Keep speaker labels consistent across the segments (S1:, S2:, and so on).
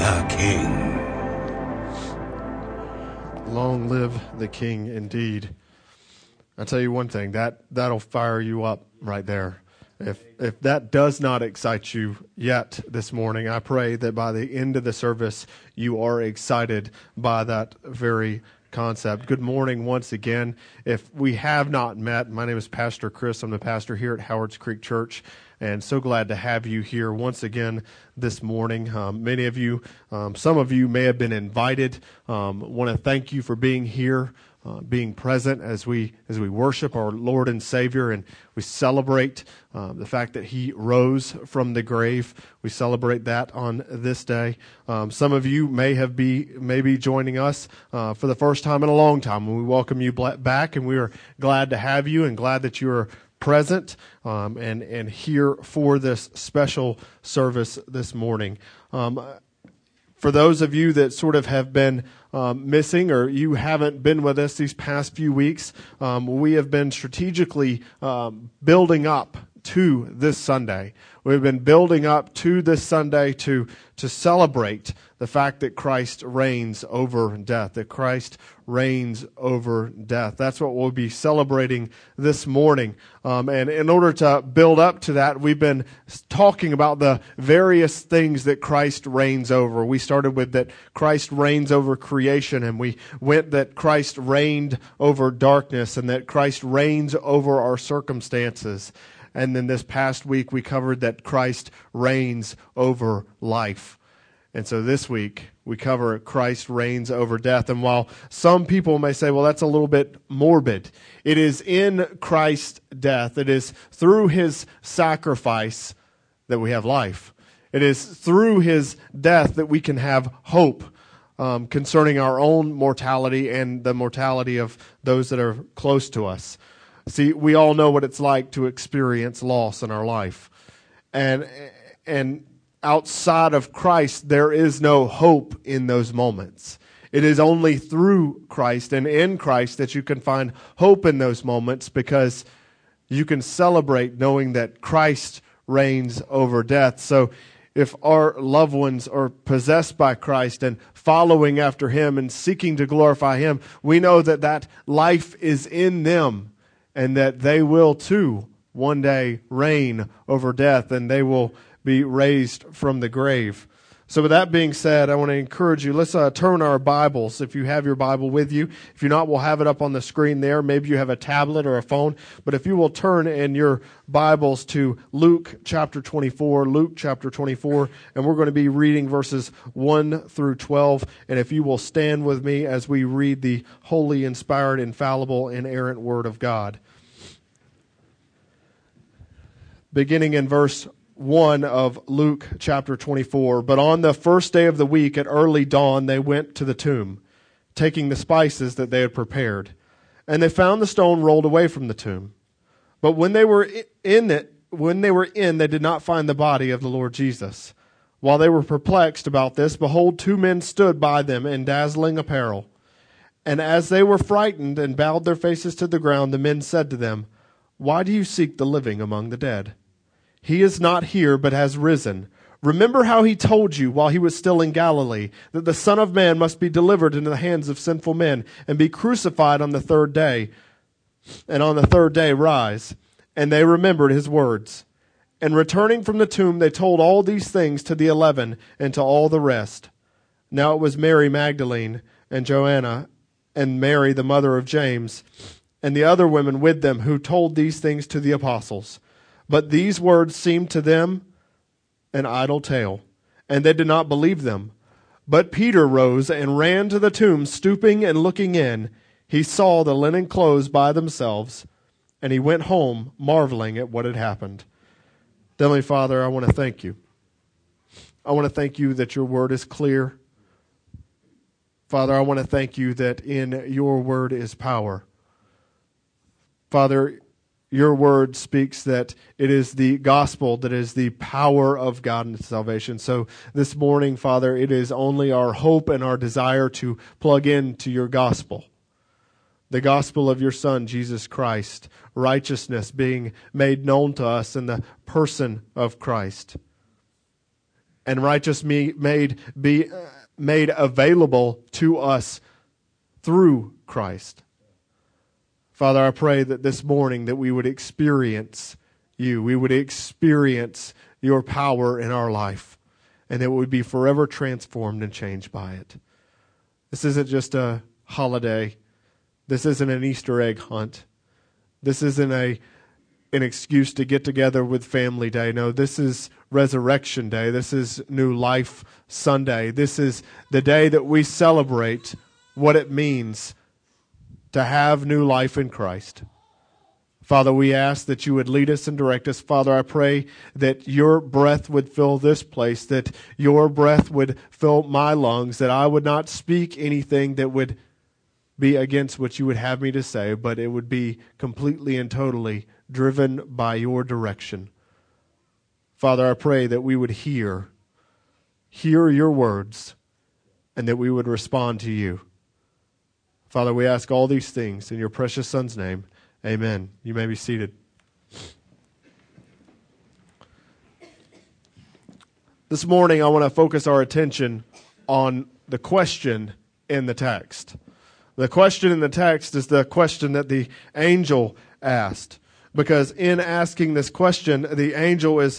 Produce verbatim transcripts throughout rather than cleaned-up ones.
S1: the King.
S2: Long live the King, indeed. I'll tell you one thing, that, that'll fire you up right there. If if that does not excite you yet this morning, I pray that by the end of the service, you are excited by that very concept. Good morning once again. If we have not met, my name is Pastor Chris. I'm the pastor here at Howards Creek Church, and so glad to have you here once again this morning. Um, many of you, um, some of you may have been invited. Um, want to thank you for being here. Uh, being present as we as we worship our Lord and Savior, and we celebrate uh, the fact that He rose from the grave. We celebrate that on this day. Um, some of you may have be maybe joining us uh, for the first time in a long time. And we welcome you back, and we are glad to have you, and glad that you are present um, and and here for this special service this morning. Um, For those of you that sort of have been um, missing, or you haven't been with us these past few weeks, um, we have been strategically um, building up to this Sunday. We've been building up to this Sunday to to celebrate the fact that Christ reigns over death, that Christ reigns over death. That's what we'll be celebrating this morning. Um, and in order to build up to that, we've been talking about the various things that Christ reigns over. We started with that Christ reigns over creation, and we went that Christ reigned over darkness, and that Christ reigns over our circumstances. And then this past week, we covered that Christ reigns over life. And so this week, we cover Christ reigns over death. And while some people may say, well, that's a little bit morbid, it is in Christ's death, it is through His sacrifice that we have life. It is through His death that we can have hope um, concerning our own mortality and the mortality of those that are close to us. See, we all know what it's like to experience loss in our life. And and outside of Christ, there is no hope in those moments. It is only through Christ and in Christ that you can find hope in those moments, because you can celebrate knowing that Christ reigns over death. So if our loved ones are possessed by Christ and following after Him and seeking to glorify Him, we know that that life is in them, and that they will too one day reign over death, and they will be raised from the grave. So with that being said, I want to encourage you, let's uh, turn our Bibles, if you have your Bible with you. If you're not, we'll have it up on the screen there. Maybe you have a tablet or a phone. But if you will turn in your Bibles to Luke chapter twenty-four, Luke chapter twenty-four, and we're going to be reading verses one through twelve. And if you will stand with me as we read the holy, inspired, infallible, inerrant Word of God. Beginning in verse one of Luke chapter twenty-four. But on the first day of the week at early dawn, they went to the tomb, taking the spices that they had prepared. And they found the stone rolled away from the tomb. But when they were in it, when they were in, they did not find the body of the Lord Jesus. While they were perplexed about this, behold, two men stood by them in dazzling apparel. And as they were frightened and bowed their faces to the ground, the men said to them, "Why do you seek the living among the dead? He is not here, but has risen. Remember how He told you while He was still in Galilee, that the Son of Man must be delivered into the hands of sinful men and be crucified on the third day, and on the third day rise." And they remembered His words. And returning from the tomb, they told all these things to the eleven and to all the rest. Now it was Mary Magdalene and Joanna and Mary, the mother of James, and the other women with them, who told these things to the apostles. But these words seemed to them an idle tale, and they did not believe them. But Peter rose and ran to the tomb, stooping and looking in. He saw the linen clothes by themselves, and he went home, marveling at what had happened. Heavenly Father, I want to thank you. I want to thank you that your word is clear. Father, I want to thank you that in your word is power. Father, your word speaks that it is the gospel that is the power of God and salvation. So this morning, Father, it is only our hope and our desire to plug into your gospel. The gospel of your Son, Jesus Christ, righteousness being made known to us in the person of Christ. and righteous me made be uh, made available to us through Christ. Father, I pray that this morning that we would experience you. We would experience your power in our life, and that we would be forever transformed and changed by it. This isn't just a holiday. This isn't an Easter egg hunt. This isn't a an excuse to get together with family day. No, this is Resurrection Day. This is New Life Sunday. This is the day that we celebrate what it means to have new life in Christ. Father, we ask that you would lead us and direct us. Father, I pray that your breath would fill this place, that your breath would fill my lungs, that I would not speak anything that would be against what you would have me to say, but it would be completely and totally driven by your direction. Father, I pray that we would hear, hear your words, and that we would respond to you. Father, we ask all these things in your precious Son's name. Amen. You may be seated. This morning, I want to focus our attention on the question in the text. The question in the text is the question that the angel asked. Because in asking this question, the angel is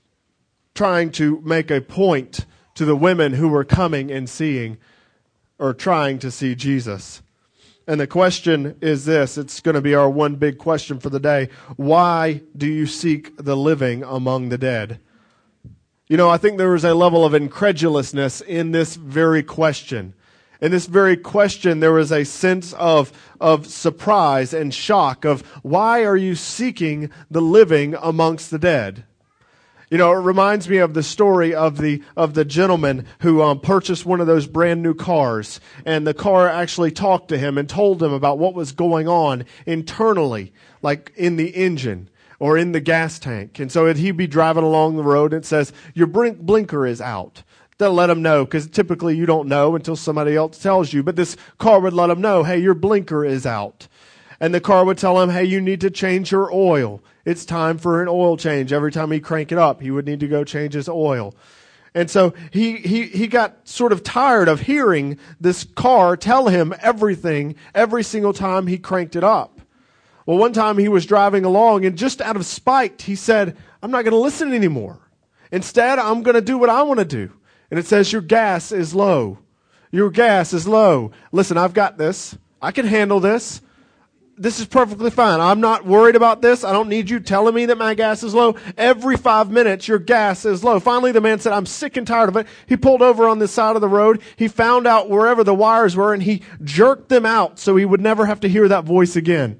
S2: trying to make a point to the women who were coming and seeing, or trying to see Jesus. And the question is this. It's going to be our one big question for the day. Why do you seek the living among the dead? You know, I think there is a level of incredulousness in this very question. In this very question, there was a sense of, of surprise and shock of, why are you seeking the living amongst the dead? You know, it reminds me of the story of the of the gentleman who um, purchased one of those brand new cars, and the car actually talked to him and told him about what was going on internally, like in the engine or in the gas tank. And so he'd be driving along the road and it says, your blink- blinker is out. They'll let him know, because typically you don't know until somebody else tells you. But this car would let him know, hey, your blinker is out. And the car would tell him, hey, you need to change your oil. It's time for an oil change. Every time he crank it up, he would need to go change his oil. And so he, he, he got sort of tired of hearing this car tell him everything every single time he cranked it up. Well, one time he was driving along, and just out of spite, he said, I'm not going to listen anymore. Instead, I'm going to do what I want to do. And it says, your gas is low. Your gas is low. Listen, I've got this. I can handle this. This is perfectly fine. I'm not worried about this. I don't need you telling me that my gas is low. Every five minutes, your gas is low. Finally, the man said, I'm sick and tired of it. He pulled over on the side of the road. He found out wherever the wires were, and he jerked them out so he would never have to hear that voice again.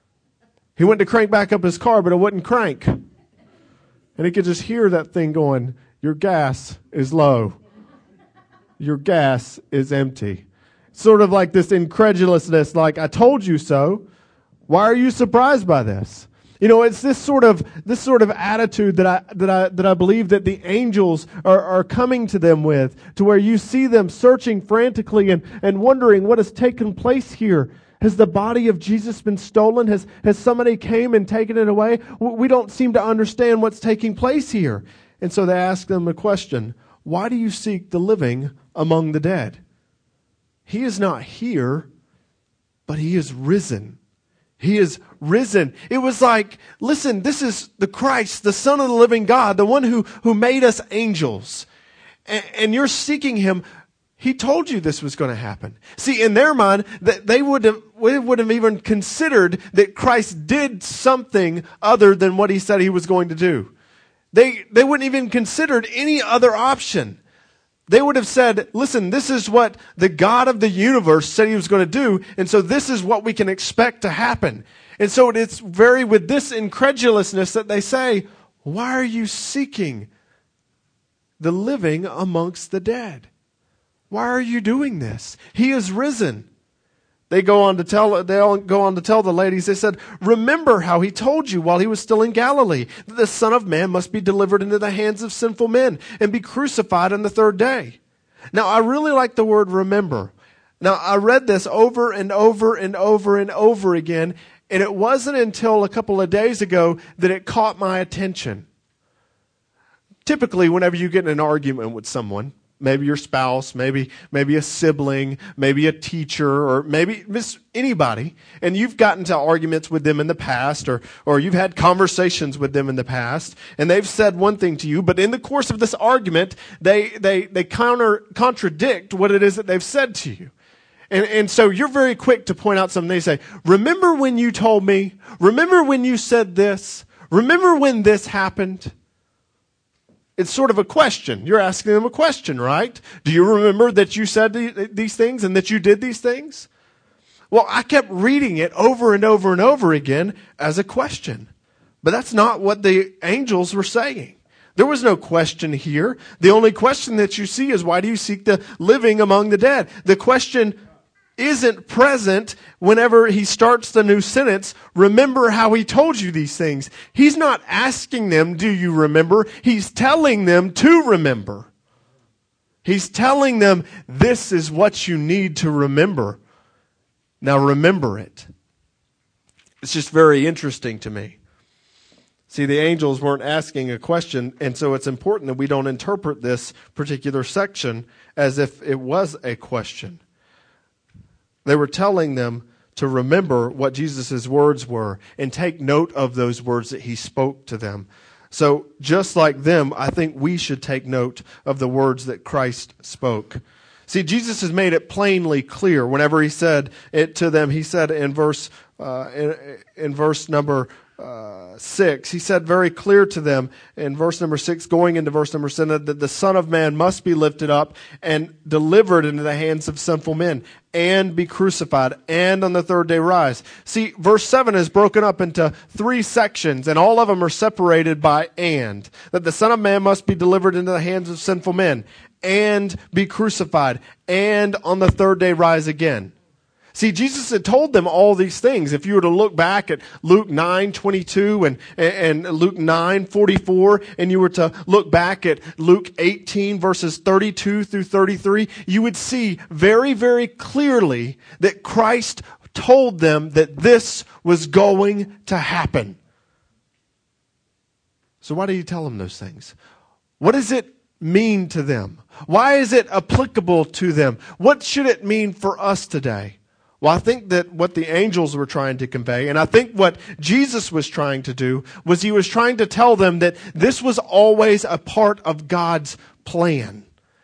S2: He went to crank back up his car, but it wouldn't crank. And he could just hear that thing going, your gas is low. Your gas is empty. Sort of like this incredulousness, like, I told you so. Why are you surprised by this? You know, it's this sort of this sort of attitude that I that I that I believe that the angels are, are coming to them with, to where you see them searching frantically and, and wondering what has taken place here. Has the body of Jesus been stolen? Has has somebody came and taken it away? We don't seem to understand what's taking place here. And so they ask them a question. Why do you seek the living among the dead? He is not here, but he is risen. He is risen. It was like, listen, this is the Christ, the Son of the living God, the one who, who made us angels. And, and you're seeking him. He told you this was going to happen. See, in their mind, that they would have, would have even considered that Christ did something other than what he said he was going to do. They, they wouldn't even considered any other option. They would have said, listen, this is what the God of the universe said he was going to do, and so this is what we can expect to happen. And so it's very with this incredulousness that they say, why are you seeking the living amongst the dead? Why are you doing this? He is risen. They go on to tell, they go on to tell the ladies, they said, remember how he told you while he was still in Galilee that the Son of Man must be delivered into the hands of sinful men and be crucified on the third day. Now, I really like the word remember. Now, I read this over and over and over and over again, and it wasn't until a couple of days ago that it caught my attention. typically whenever you get in an argument with someone, maybe your spouse, maybe maybe a sibling, maybe a teacher, or maybe miss anybody, and you've gotten to arguments with them in the past, or or you've had conversations with them in the past, and they've said one thing to you, but in the course of this argument, they they they counter contradict what it is that they've said to you. And, and so you're very quick to point out something. They say, remember when you told me? Remember when you said this? Remember when this happened? It's sort of a question. You're asking them a question, right? Do you remember that you said these things and that you did these things? Well, I kept reading it over and over and over again as a question. But that's not what the angels were saying. There was no question here. The only question that you see is, why do you seek the living among the dead? The question isn't present whenever he starts the new sentence. Remember how he told you these things. He's not asking them, do you remember? He's telling them to remember. He's telling them, this is what you need to remember. Now remember it. It's just very interesting to me. See, the angels weren't asking a question, and so it's important that we don't interpret this particular section as if it was a question. They were telling them to remember what Jesus' words were and take note of those words that he spoke to them. So just like them, I think we should take note of the words that Christ spoke. See, Jesus has made it plainly clear. Whenever he said it to them, he said in verse uh, in, in verse number Uh, six, he said very clear to them in verse number six, going into verse number seven, that the Son of Man must be lifted up and delivered into the hands of sinful men and be crucified and on the third day rise. See, verse seven is broken up into three sections, and all of them are separated by and. That the Son of Man must be delivered into the hands of sinful men and be crucified and on the third day rise again. See, Jesus had told them all these things. If you were to look back at Luke nine twenty-two and, and Luke nine forty-four, and you were to look back at Luke eighteen verses thirty-two through thirty-three, you would see very, very clearly that Christ told them that this was going to happen. So why do you tell them those things? What does it mean to them? Why is it applicable to them? What should it mean for us today? Well, I think that what the angels were trying to convey, and I think what Jesus was trying to do, was he was trying to tell them that this was always a part of God's plan.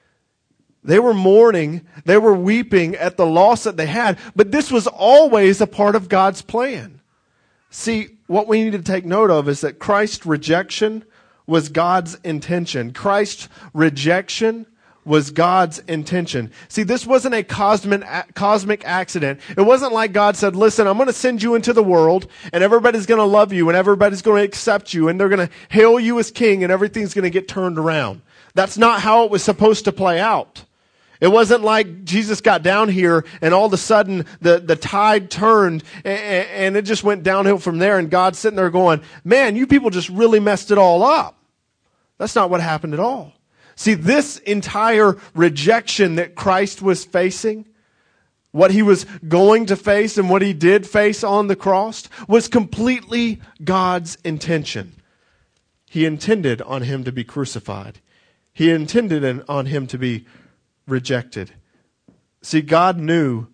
S2: They were mourning, they were weeping at the loss that they had, but this was always a part of God's plan. See, what we need to take note of is that Christ's rejection was God's intention. Christ's rejection was God's intention. See, this wasn't a cosmic, cosmic accident. It wasn't like God said, listen, I'm going to send you into the world, and everybody's going to love you, and everybody's going to accept you, and they're going to hail you as king, and everything's going to get turned around. That's not how it was supposed to play out. It wasn't like Jesus got down here, and all of a sudden the, the tide turned, and, and it just went downhill from there, and God's sitting there going, man, you people just really messed it all up. That's not what happened at all. See, this entire rejection that Christ was facing, what he was going to face and what he did face on the cross, was completely God's intention. He intended on him to be crucified. He intended on him to be rejected. See, God knew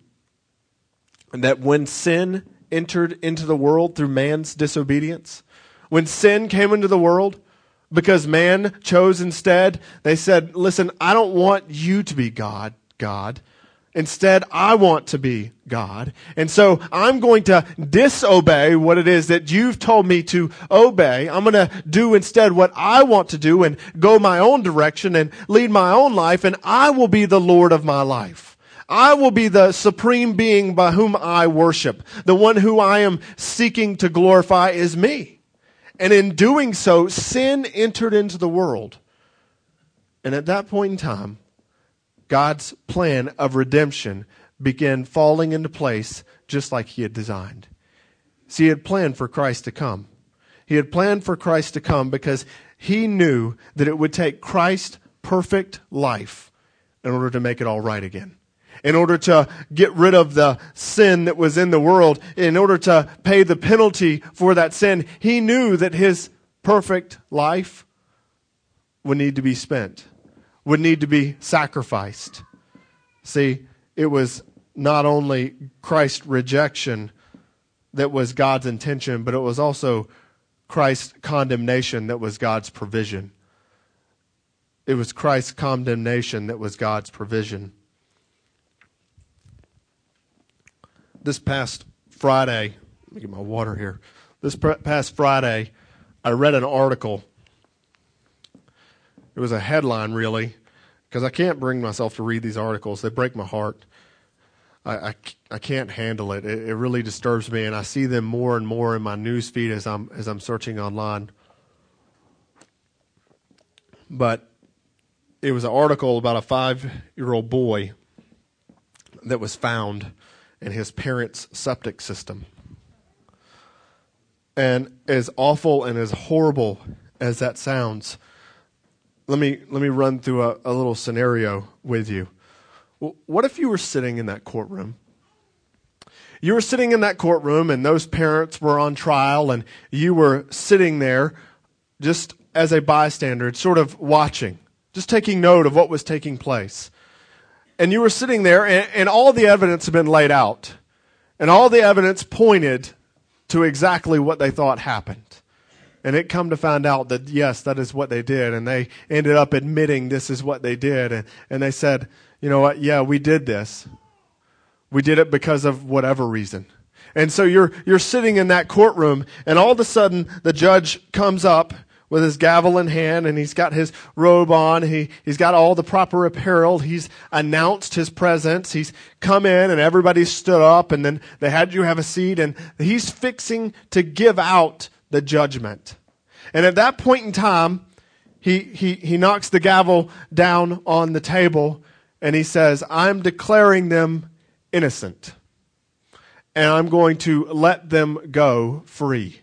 S2: that when sin entered into the world through man's disobedience, when sin came into the world, because man chose instead, they said, listen, I don't want you to be God, God. Instead, I want to be God. And so I'm going to disobey what it is that you've told me to obey. I'm going to do instead what I want to do and go my own direction and lead my own life, and I will be the Lord of my life. I will be the supreme being by whom I worship. The one who I am seeking to glorify is me. And in doing so, sin entered into the world. And at that point in time, God's plan of redemption began falling into place just like he had designed. See, he had planned for Christ to come. He had planned for Christ to come because he knew that it would take Christ's perfect life in order to make it all right again. In order to get rid of the sin that was in the world, in order to pay the penalty for that sin, he knew that his perfect life would need to be spent, would need to be sacrificed. See, it was not only Christ's rejection that was God's intention, but it was also Christ's condemnation that was God's provision. It was Christ's condemnation that was God's provision. This past Friday, let me get my water here. This past Friday, I read an article. It was a headline, really, because I can't bring myself to read these articles. They break my heart. I, I, I can't handle it. it. It really disturbs me, and I see them more and more in my news feed as I'm as I'm searching online. But it was an article about a five-year-old boy that was found in his parents' septic system. And as awful and as horrible as that sounds, let me let me run through a, a little scenario with you. What if you were sitting in that courtroom? You were sitting in that courtroom and those parents were on trial and you were sitting there just as a bystander, sort of watching, just taking note of what was taking place. And you were sitting there and, and all the evidence had been laid out. And all the evidence pointed to exactly what they thought happened. And it come to find out that, yes, that is what they did. And they ended up admitting this is what they did. And, and they said, you know what, yeah, we did this. We did it because of whatever reason. And so you're you're sitting in that courtroom, and all of a sudden the judge comes up with his gavel in hand, and he's got his robe on. He, he's got all the proper apparel. He's announced his presence. He's come in, and everybody stood up, and then they had you have a seat, and he's fixing to give out the judgment. And at that point in time, he he he knocks the gavel down on the table, and he says, I'm declaring them innocent, and I'm going to let them go free.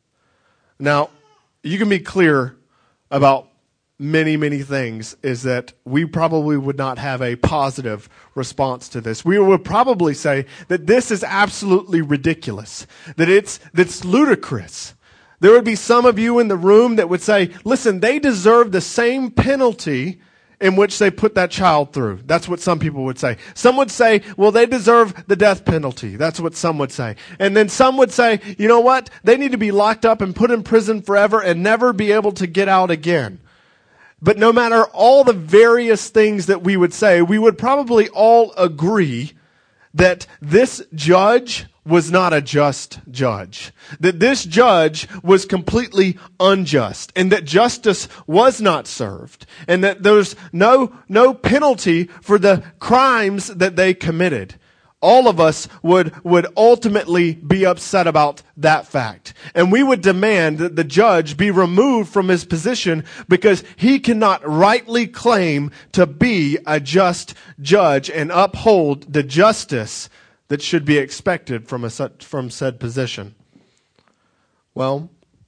S2: Now, you can be clear about many, many things, is that we probably would not have a positive response to this. We would probably say that this is absolutely ridiculous, that it's that's ludicrous. There would be some of you in the room that would say, listen, they deserve the same penalty in which they put that child through. That's what some people would say. Some would say, well, they deserve the death penalty. That's what some would say. And then some would say, you know what? They need to be locked up and put in prison forever and never be able to get out again. But no matter all the various things that we would say, we would probably all agree that this judge was not a just judge. That this judge was completely unjust, and that justice was not served, and that there's no, no penalty for the crimes that they committed. All of us would, would ultimately be upset about that fact. And we would demand that the judge be removed from his position because he cannot rightly claim to be a just judge and uphold the justice that should be expected from a from said position. Well,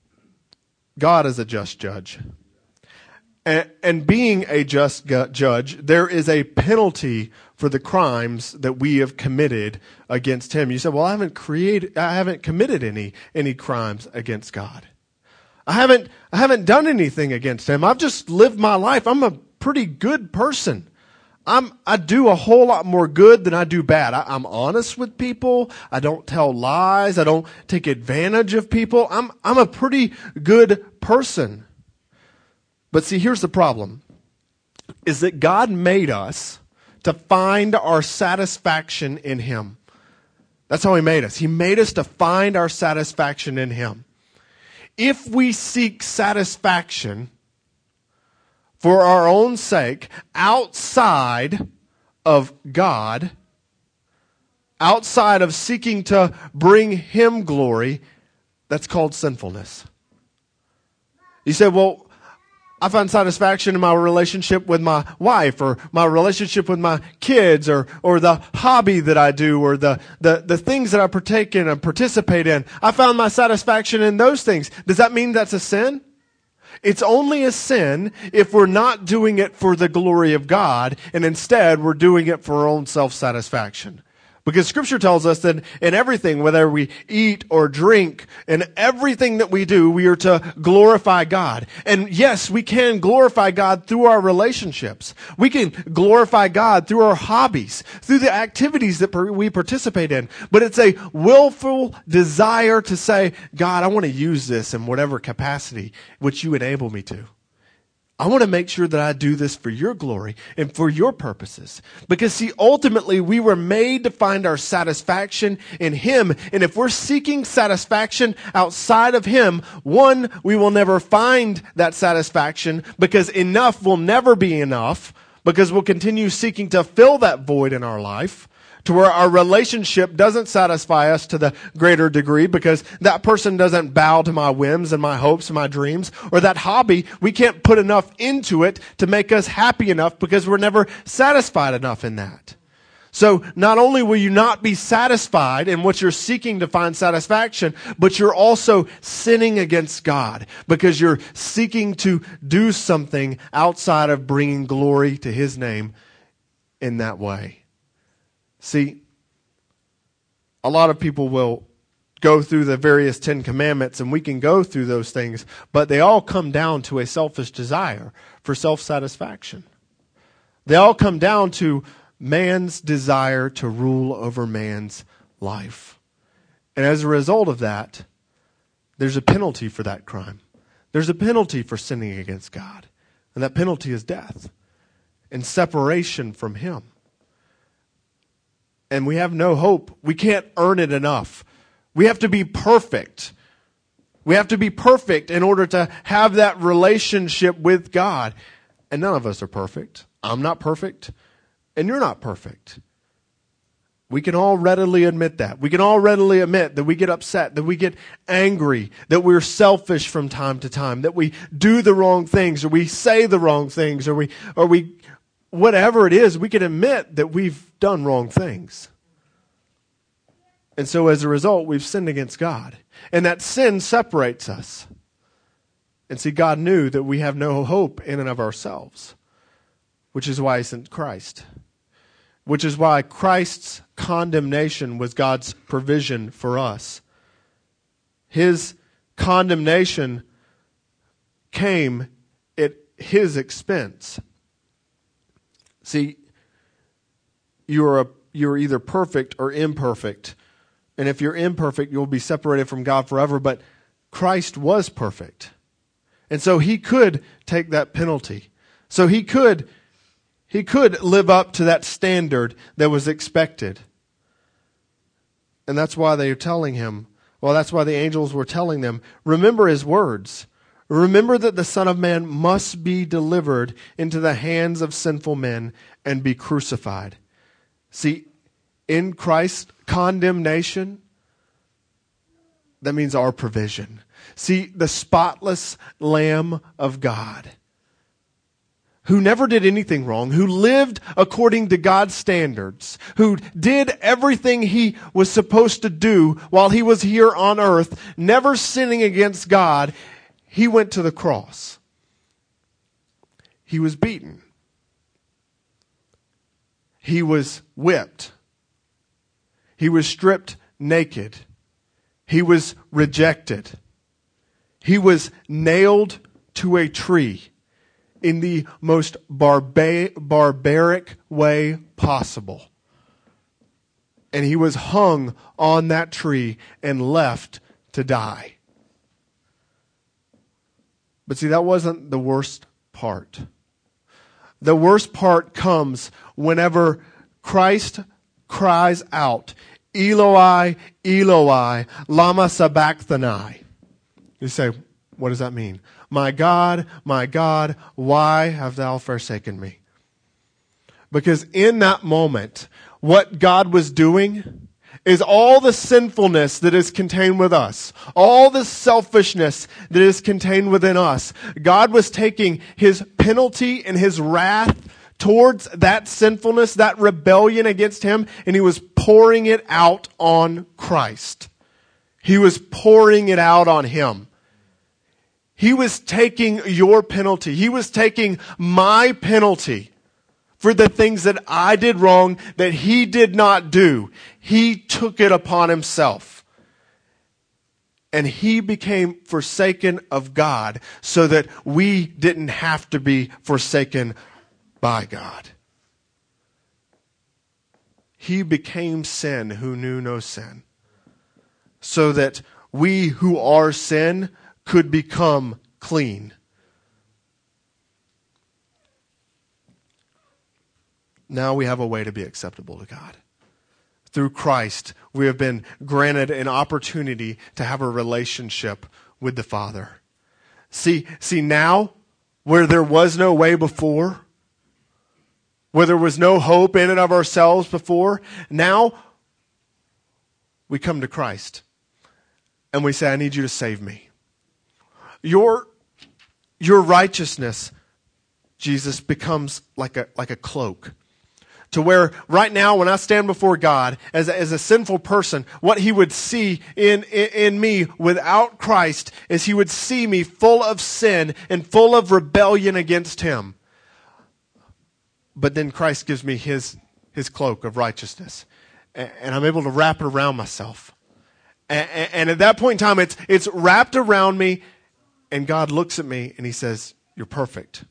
S2: God is a just judge. And, and being a just judge, there is a penalty for the crimes that we have committed against him. You said, well, I haven't created, I haven't committed any, any crimes against God. I haven't, I haven't done anything against him. I've just lived my life. I'm a pretty good person. I'm, I do a whole lot more good than I do bad. I, I'm honest with people. I don't tell lies. I don't take advantage of people. I'm, I'm a pretty good person. But see, here's the problem, is that God made us to find our satisfaction in him. That's how he made us. He made us to find our satisfaction in him. If we seek satisfaction for our own sake outside of God, outside of seeking to bring him glory, that's called sinfulness. You say, well, I find satisfaction in my relationship with my wife, or my relationship with my kids, or or the hobby that I do, or the, the, the things that I partake in and participate in. I found my satisfaction in those things. Does that mean that's a sin? It's only a sin if we're not doing it for the glory of God, and instead we're doing it for our own self-satisfaction. Because Scripture tells us that in everything, whether we eat or drink, in everything that we do, we are to glorify God. And yes, we can glorify God through our relationships. We can glorify God through our hobbies, through the activities that we participate in. But it's a willful desire to say, God, I want to use this in whatever capacity which you enable me to. I want to make sure that I do this for your glory and for your purposes. Because see, ultimately we were made to find our satisfaction in Him. And if we're seeking satisfaction outside of Him, one, we will never find that satisfaction because enough will never be enough, because we'll continue seeking to fill that void in our life, to where our relationship doesn't satisfy us to the greater degree because that person doesn't bow to my whims and my hopes and my dreams. Or that hobby, we can't put enough into it to make us happy enough because we're never satisfied enough in that. So not only will you not be satisfied in what you're seeking to find satisfaction, but you're also sinning against God because you're seeking to do something outside of bringing glory to His name in that way. See, a lot of people will go through the various Ten Commandments, and we can go through those things, but they all come down to a selfish desire for self-satisfaction. They all come down to man's desire to rule over man's life. And as a result of that, there's a penalty for that crime. There's a penalty for sinning against God. And that penalty is death and separation from Him. And we have no hope. We can't earn it enough. We have to be perfect. We have to be perfect in order to have that relationship with God. And none of us are perfect. I'm not perfect. And you're not perfect. We can all readily admit that. We can all readily admit that we get upset, that we get angry, that we're selfish from time to time, that we do the wrong things, or we say the wrong things, or we, or we, whatever it is, we can admit that we've done wrong things. And so as a result, we've sinned against God. And that sin separates us. And see, God knew that we have no hope in and of ourselves, which is why He sent Christ. Which is why Christ's condemnation was God's provision for us. His condemnation came at His expense. See, you are a, you're either perfect or imperfect. And if you're imperfect, you'll be separated from God forever. But Christ was perfect. And so He could take that penalty. So He could, He could live up to that standard that was expected. And that's why they are telling Him, well, that's why the angels were telling them, remember His words. Remember that the Son of Man must be delivered into the hands of sinful men and be crucified. See, in Christ's condemnation, that means our provision. See, the spotless Lamb of God, who never did anything wrong, who lived according to God's standards, who did everything He was supposed to do while He was here on earth, never sinning against God, He went to the cross. He was beaten. He was whipped. He was stripped naked. He was rejected. He was nailed to a tree in the most barba- barbaric way possible. And He was hung on that tree and left to die. But see, that wasn't the worst part. The worst part comes whenever Christ cries out, Eloi, Eloi, lama sabachthani. You say, what does that mean? My God, my God, why have thou forsaken me? Because in that moment, what God was doing is all the sinfulness that is contained with us, all the selfishness that is contained within us. God was taking His penalty and His wrath towards that sinfulness, that rebellion against Him, and He was pouring it out on Christ. He was pouring it out on Him. He was taking your penalty. He was taking my penalty for the things that I did wrong that he did not do. He took it upon himself. And he became forsaken of God so that we didn't have to be forsaken by God. He became sin who knew no sin, so that we who are sin could become clean. Now we have a way to be acceptable to God. Through Christ, we have been granted an opportunity to have a relationship with the Father. See, see now, where there was no way before, where there was no hope in and of ourselves before, now we come to Christ and we say, I need you to save me. Your, your righteousness, Jesus, becomes like a, like a cloak. To where right now when I stand before God as a, as a sinful person, what he would see in, in, in me without Christ is he would see me full of sin and full of rebellion against him. But then Christ gives me his, his cloak of righteousness. And, and I'm able to wrap it around myself. And, and at that point in time, it's, it's wrapped around me, and God looks at me and he says, you're perfect.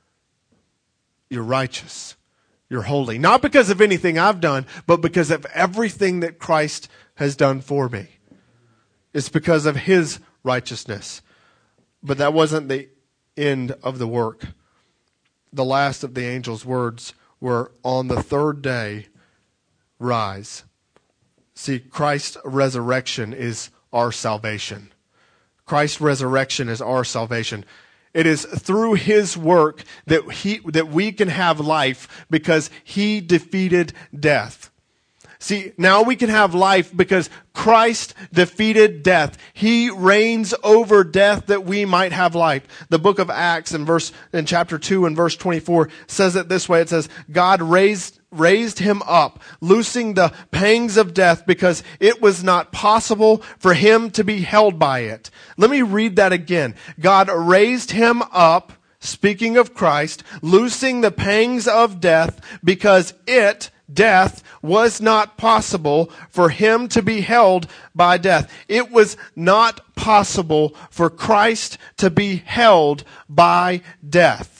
S2: You're righteous. You're holy. Not because of anything I've done, but because of everything that Christ has done for me. It's because of his righteousness. But that wasn't the end of the work. The last of the angel's words were, on the third day, rise. See, Christ's resurrection is our salvation. Christ's resurrection is our salvation. It is through his work that he that we can have life because he defeated death. See, now we can have life because Christ defeated death. He reigns over death that we might have life. The book of Acts in verse in chapter two and verse twenty-four says it this way. It says, God raised raised him up, loosing the pangs of death because it was not possible for him to be held by it. Let me read that again. God raised him up, speaking of Christ, loosing the pangs of death because it, death, was not possible for him to be held by death. It was not possible for Christ to be held by death.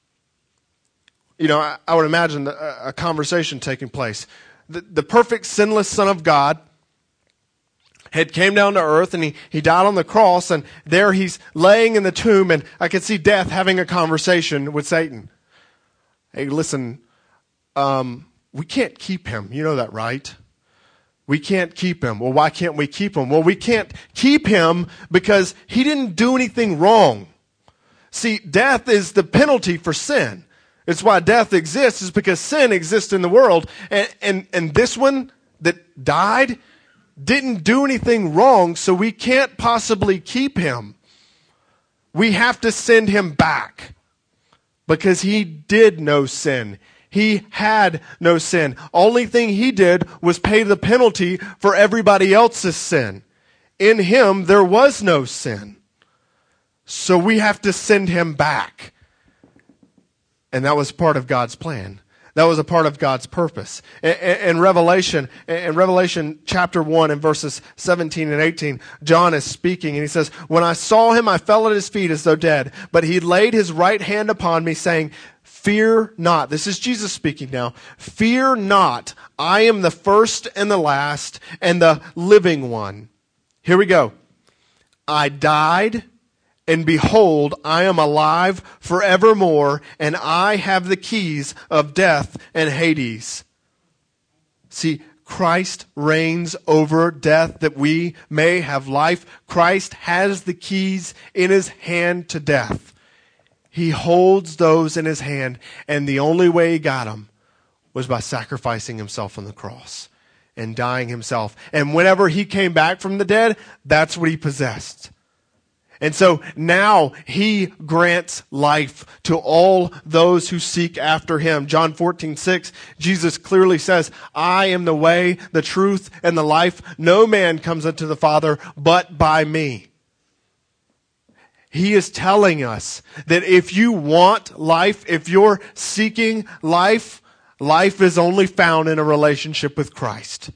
S2: You know, I, I would imagine a, a conversation taking place. The, the perfect sinless Son of God had came down to earth and he, he died on the cross, and there he's laying in the tomb, and I could see death having a conversation with Satan. Hey, listen, um, we can't keep him. You know that, right? We can't keep him. Well, why can't we keep him? Well, we can't keep him because he didn't do anything wrong. See, death is the penalty for sin. It's why death exists, is because sin exists in the world. And, and, and this one that died didn't do anything wrong, so we can't possibly keep him. We have to send him back because he did no sin. He had no sin. Only thing he did was pay the penalty for everybody else's sin. In him, there was no sin. So we have to send him back. And that was part of God's plan. That was a part of God's purpose. In Revelation, in Revelation chapter one and verses seventeen and eighteen, John is speaking and he says, when I saw him, I fell at his feet as though dead. But he laid his right hand upon me, saying, fear not. This is Jesus speaking now. Fear not. I am the first and the last and the living one. Here we go. I died, and behold, I am alive forevermore, and I have the keys of death and Hades. See, Christ reigns over death that we may have life. Christ has the keys in his hand to death. He holds those in his hand, and the only way he got them was by sacrificing himself on the cross and dying himself. And whenever he came back from the dead, that's what he possessed. And so now he grants life to all those who seek after him. John fourteen six, Jesus clearly says, I am the way, the truth, and the life. No man comes unto the Father but by me. He is telling us that if you want life, if you're seeking life, life is only found in a relationship with Christ.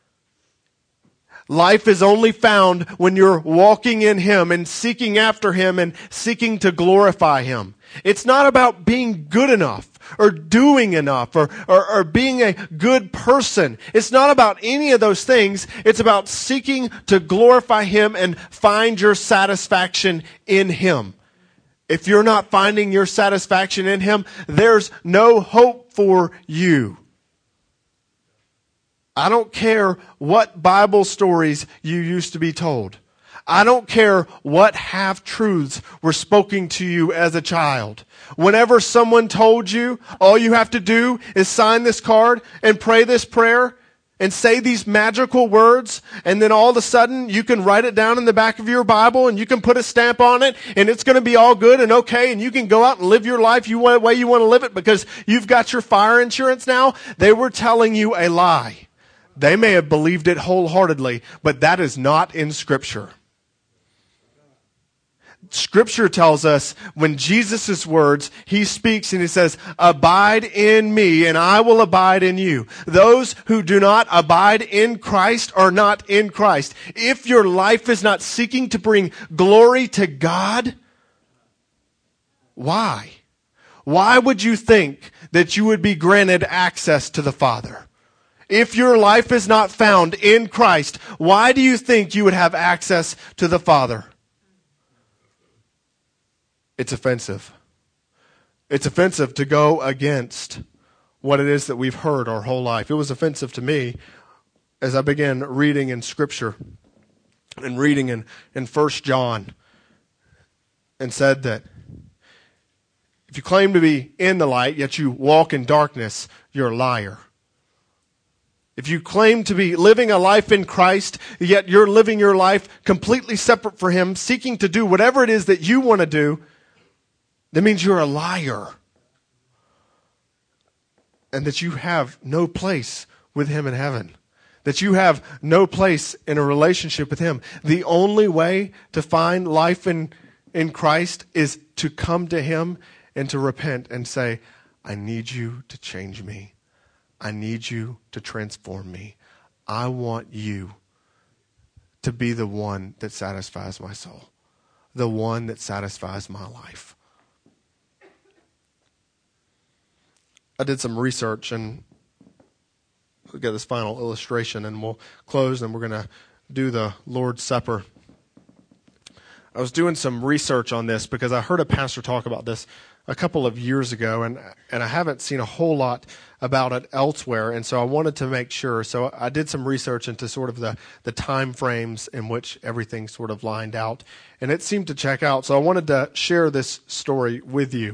S2: Life is only found when you're walking in Him and seeking after Him and seeking to glorify Him. It's not about being good enough or doing enough or, or, or being a good person. It's not about any of those things. It's about seeking to glorify Him and find your satisfaction in Him. If you're not finding your satisfaction in Him, there's no hope for you. I don't care what Bible stories you used to be told. I don't care what half-truths were spoken to you as a child. Whenever someone told you, all you have to do is sign this card and pray this prayer and say these magical words, and then all of a sudden you can write it down in the back of your Bible and you can put a stamp on it and it's going to be all good and okay and you can go out and live your life the way you want to live it because you've got your fire insurance now. They were telling you a lie. They may have believed it wholeheartedly, but that is not in Scripture. Scripture tells us when Jesus' words, He speaks and He says, abide in me and I will abide in you. Those who do not abide in Christ are not in Christ. If your life is not seeking to bring glory to God, why? Why would you think that you would be granted access to the Father? If your life is not found in Christ, why do you think you would have access to the Father? It's offensive. It's offensive to go against what it is that we've heard our whole life. It was offensive to me as I began reading in Scripture and reading in, in First John and said that if you claim to be in the light, yet you walk in darkness, you're a liar. If you claim to be living a life in Christ, yet you're living your life completely separate from Him, seeking to do whatever it is that you want to do, that means you're a liar. And that you have no place with Him in heaven. That you have no place in a relationship with Him. The only way to find life in, in Christ is to come to Him and to repent and say, I need you to change me. I need you to transform me. I want you to be the one that satisfies my soul. The one that satisfies my life. I did some research and we'll get this final illustration and we'll close and we're going to do the Lord's Supper. I was doing some research on this because I heard a pastor talk about this a couple of years ago, and and I haven't seen a whole lot about it elsewhere, and so I wanted to make sure. So I did some research into sort of the, the time frames in which everything sort of lined out, and it seemed to check out. So I wanted to share this story with you.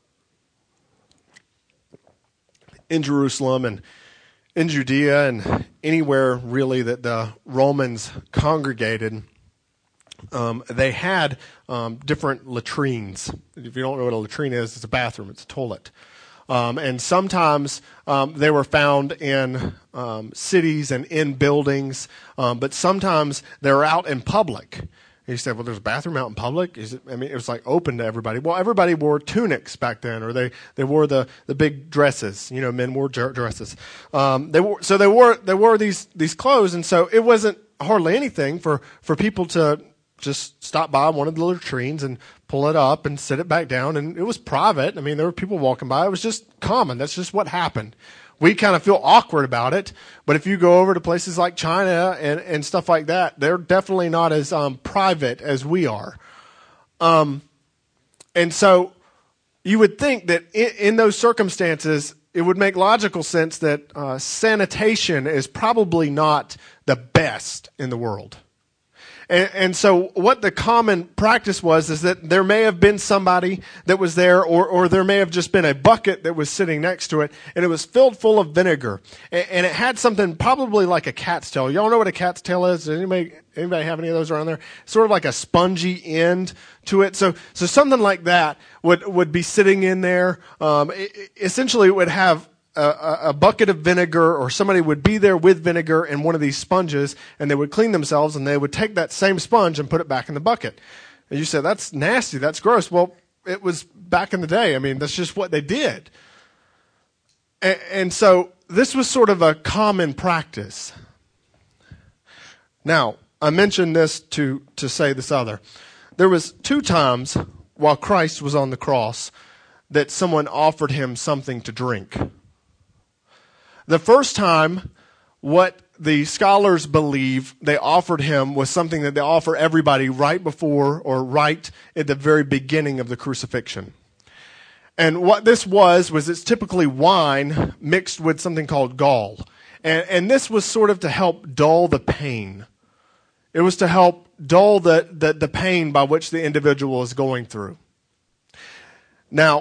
S2: In Jerusalem and in Judea and anywhere really that the Romans congregated, Um, they had um, different latrines. If you don't know what a latrine is, it's a bathroom. It's a toilet. Um, and sometimes um, they were found in um, cities and in buildings, um, but sometimes they were out in public. And you said, well, there's a bathroom out in public? Is it, I mean, it was like open to everybody. Well, everybody wore tunics back then, or they, they wore the, the big dresses. You know, men wore dresses. Um, they wore, so they wore they wore these these clothes, and so it wasn't hardly anything for, for people to just stop by one of the latrines and pull it up and sit it back down. And it was private. I mean, there were people walking by. It was just common. That's just what happened. We kind of feel awkward about it. But if you go over to places like China and, and stuff like that, they're definitely not as um, private as we are. Um, and so you would think that in, in those circumstances, it would make logical sense that uh, sanitation is probably not the best in the world. And, and so what the common practice was is that there may have been somebody that was there, or, or there may have just been a bucket that was sitting next to it, and it was filled full of vinegar. And, and it had something probably like a cat's tail. Y'all know what a cat's tail is? Does anybody, anybody have any of those around there? Sort of like a spongy end to it. So, so something like that would, would be sitting in there. Um, it, essentially, it would have A, a bucket of vinegar, or somebody would be there with vinegar and one of these sponges, and they would clean themselves, and they would take that same sponge and put it back in the bucket. And you say, that's nasty, that's gross. Well, it was back in the day. I mean, that's just what they did. And, and so this was sort of a common practice. Now, I mentioned this to, to say this other. There was two times while Christ was on the cross that someone offered him something to drink. The first time, what the scholars believe they offered him was something that they offer everybody right before or right at the very beginning of the crucifixion. And what this was, was it's typically wine mixed with something called gall. And, and this was sort of to help dull the pain. It was to help dull the, the, the pain by which the individual is going through. Now,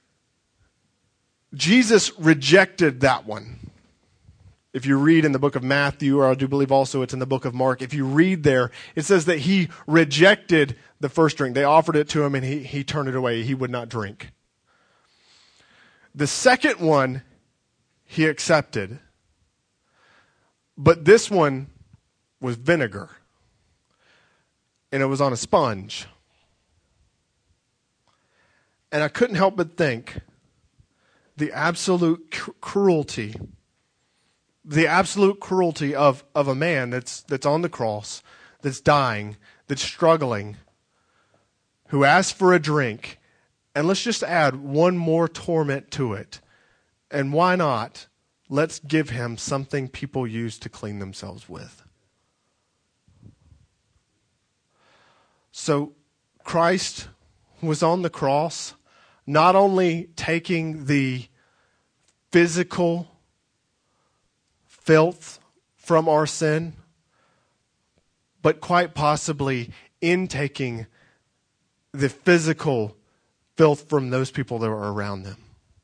S2: Jesus rejected that one. If you read in the book of Matthew, or I do believe also it's in the book of Mark, if you read there, it says that he rejected the first drink. They offered it to him and he, he turned it away. He would not drink. The second one, he accepted. But this one was vinegar. And it was on a sponge. And I couldn't help but think the absolute cr- cruelty, the absolute cruelty of, of a man that's that's on the cross, that's dying, that's struggling, who asks for a drink. And let's just add one more torment to it. And why not? Let's give him something people use to clean themselves with. So Christ was on the cross, not only taking the physical filth from our sin, but quite possibly intaking the physical filth from those people that were around them.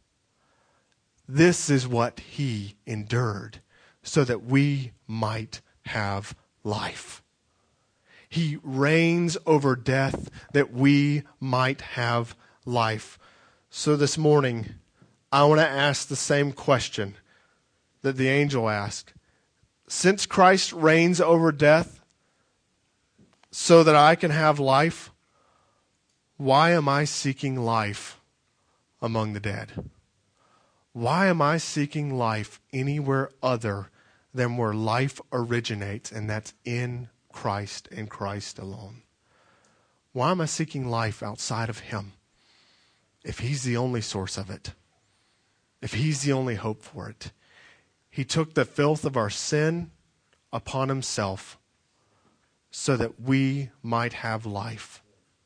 S2: This is what he endured so that we might have life. He reigns over death that we might have life. So this morning, I want to ask the same question that the angel asked. Since Christ reigns over death so that I can have life, why am I seeking life among the dead? Why am I seeking life anywhere other than where life originates, and that's in Christ and Christ alone? Why am I seeking life outside of him if he's the only source of it? If he's the only hope for it? He took the filth of our sin upon himself so that we might have life.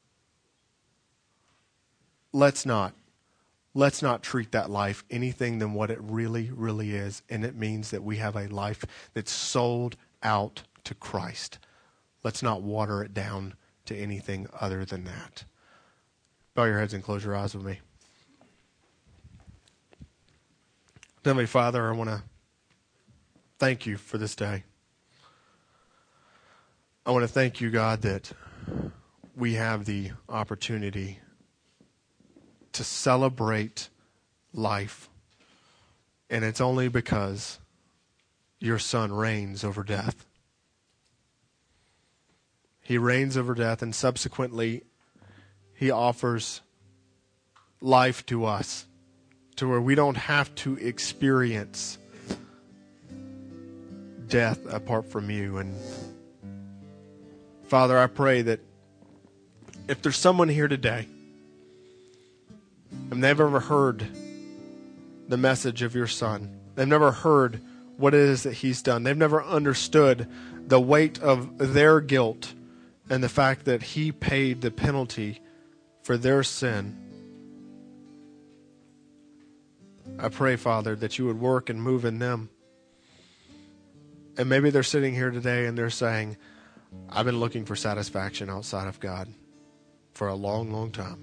S2: Let's not. Let's not treat that life anything than what it really, really is. And it means that we have a life that's sold out to Christ. Let's not water it down to anything other than that. Bow your heads and close your eyes with me. Heavenly Father, I want to thank you for this day. I want to thank you, God, that we have the opportunity to celebrate life. And it's only because your Son reigns over death. He reigns over death, and subsequently he offers life to us, to where we don't have to experience death apart from you. And Father, I pray that if there's someone here today and they've ever heard the message of your Son, they've never heard what it is that he's done, they've never understood the weight of their guilt and the fact that he paid the penalty for their sin, I pray, Father, that you would work and move in them. And maybe they're sitting here today and they're saying, I've been looking for satisfaction outside of God for a long, long time,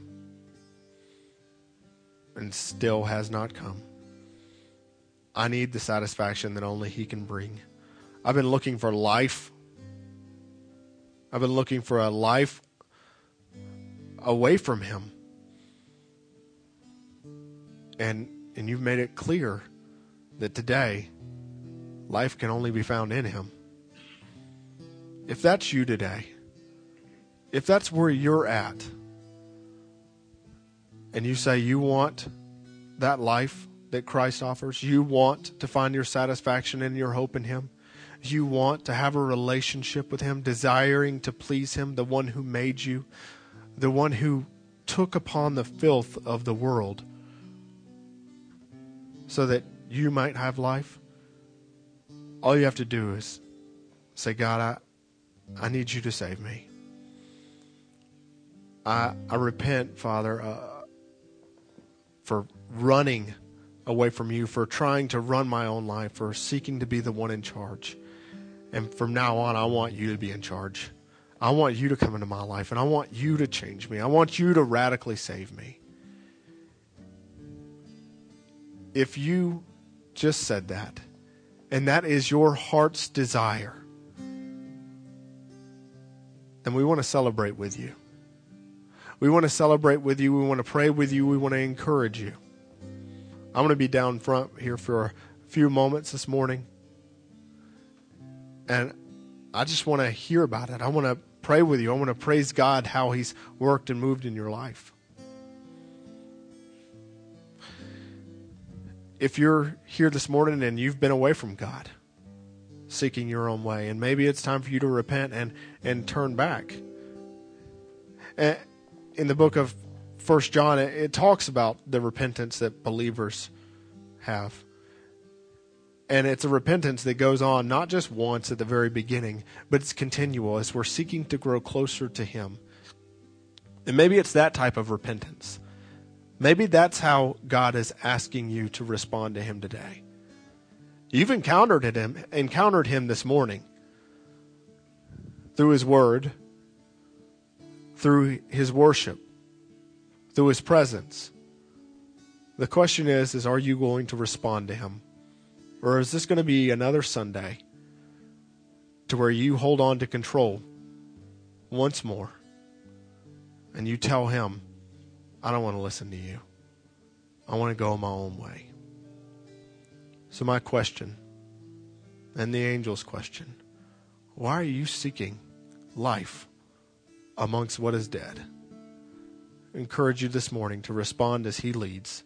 S2: and still has not come. I need the satisfaction that only he can bring. I've been looking for life. I've been looking for a life away from him. And and you've made it clear that today, life can only be found in him. If that's you today, if that's where you're at, and you say you want that life that Christ offers, you want to find your satisfaction and your hope in Him, you want to have a relationship with Him, desiring to please Him, the one who made you, the one who took upon the filth of the world so that you might have life, all you have to do is say, God, I, I need you to save me. I, I repent, Father, uh, for running away from you, for trying to run my own life, for seeking to be the one in charge. And from now on, I want you to be in charge. I want you to come into my life, and I want you to change me. I want you to radically save me. If you just said that, and that is your heart's desire, then we want to celebrate with you. We want to celebrate with you. We want to pray with you. We want to encourage you. I'm going to be down front here for a few moments this morning. And I just want to hear about it. I want to pray with you. I want to praise God how He's worked and moved in your life. If you're here this morning and you've been away from God, seeking your own way, and maybe it's time for you to repent and, and turn back. In the book of First John, it, it talks about the repentance that believers have. And it's a repentance that goes on not just once at the very beginning, but it's continual as we're seeking to grow closer to Him. And maybe it's that type of repentance. Maybe that's how God is asking you to respond to Him today. You've encountered Him, encountered Him this morning through His Word, through His worship, through His presence. The question is, is are you going to respond to Him? Or is this going to be another Sunday to where you hold on to control once more and you tell Him, I don't want to listen to you. I want to go my own way. So my question, and the angel's question, why are you seeking life amongst what is dead? I encourage you this morning to respond as He leads.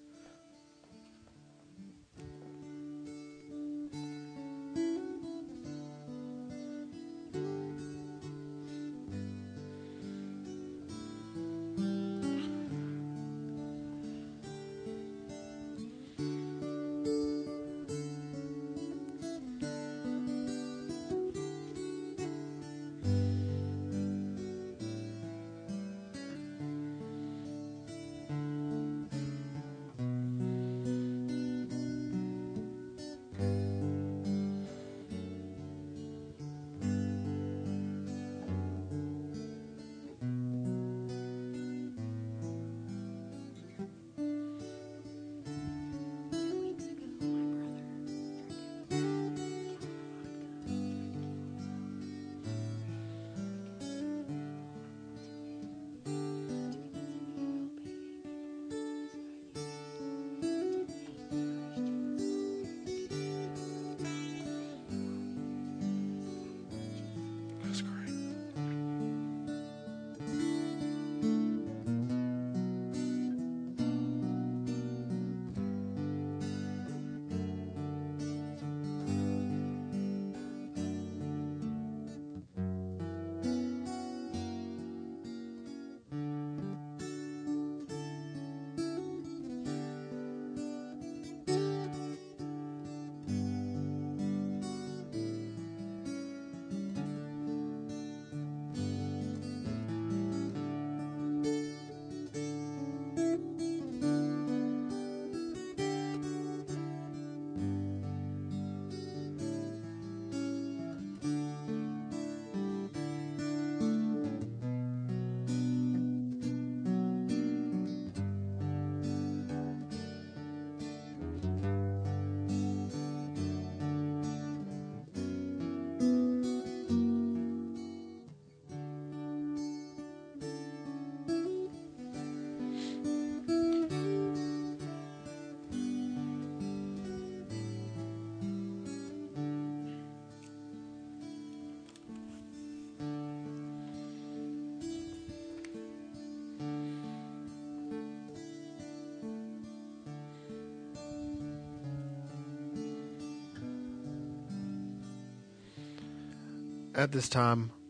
S2: at this time,